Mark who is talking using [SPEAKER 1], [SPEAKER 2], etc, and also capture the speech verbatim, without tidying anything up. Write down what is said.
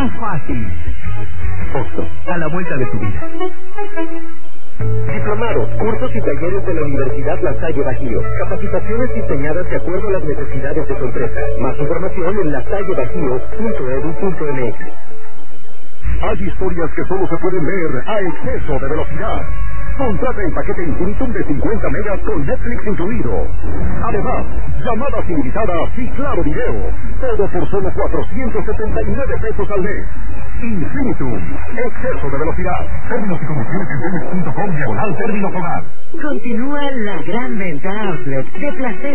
[SPEAKER 1] más fácil. Oxxo, a la vuelta de tu vida.
[SPEAKER 2] Diplomados, cursos y talleres de la Universidad La Salle Bajío. Capacitaciones diseñadas de acuerdo a las necesidades de su empresa. Más información en lasalle bajío punto edu punto m x.
[SPEAKER 3] Hay historias que solo se pueden ver a exceso de velocidad. Contrata el paquete Infinitum de cincuenta megas con Netflix incluido. Además, llamadas ilimitadas y claro video. Todo por solo cuatrocientos setenta y nueve pesos al mes. Infinitum, exceso de velocidad. Términos y condiciones en tenis punto com diagonal términos hogar.
[SPEAKER 4] Continúa la gran venta outlet de Placer